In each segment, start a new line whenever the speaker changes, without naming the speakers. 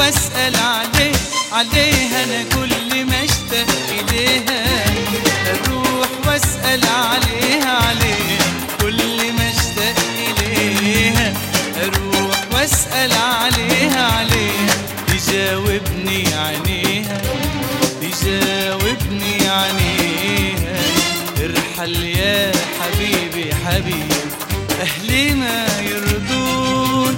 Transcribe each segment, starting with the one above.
واسأل عليها أنا كل ما اشتاق إليها. أروح واسأل عليها كل ما اشتاق إليها. أروح واسأل عليها تجاوبني عينيها، تجاوبني عينيها. ارحل يا حبيبي حبيبي أهلي ما يرضون.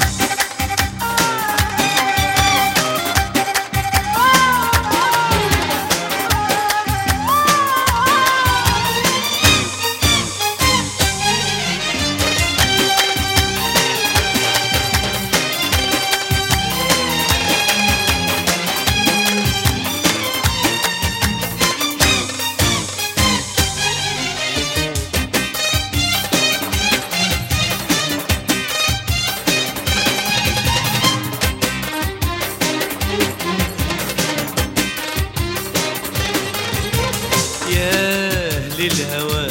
للهوى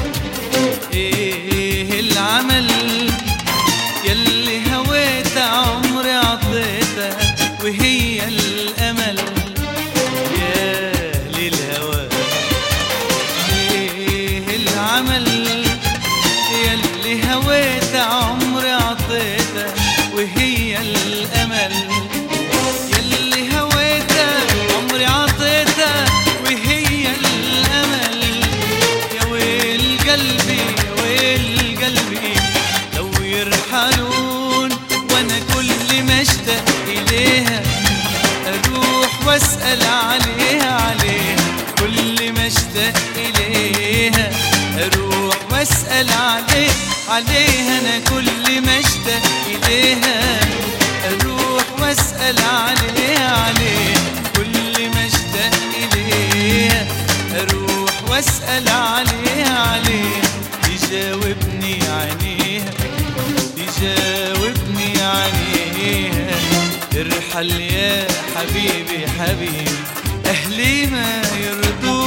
ايه العمل يلي هويت عمري عطيتها وهي الامل. يا للهوى ايه العمل يلي هويت عمري عطيتها وهي الامل. يلي هويت عمري عطيتها وهي الامل. قلبي ويل قلبي لو يرحلون وانا كل ما اشتاق اليها. اروح واسأل عليها كل ما اشتاق اليها. اروح واسأل عليها انا كل ما اشتاق اليها. اروح واسأل عليها كل ما اشتاق اليها. اروح واسأل عليها تجاوبني عينيها، تجاوبني عينيها. ارحل يا حبيبي حبيبي أهلي ما يرضون.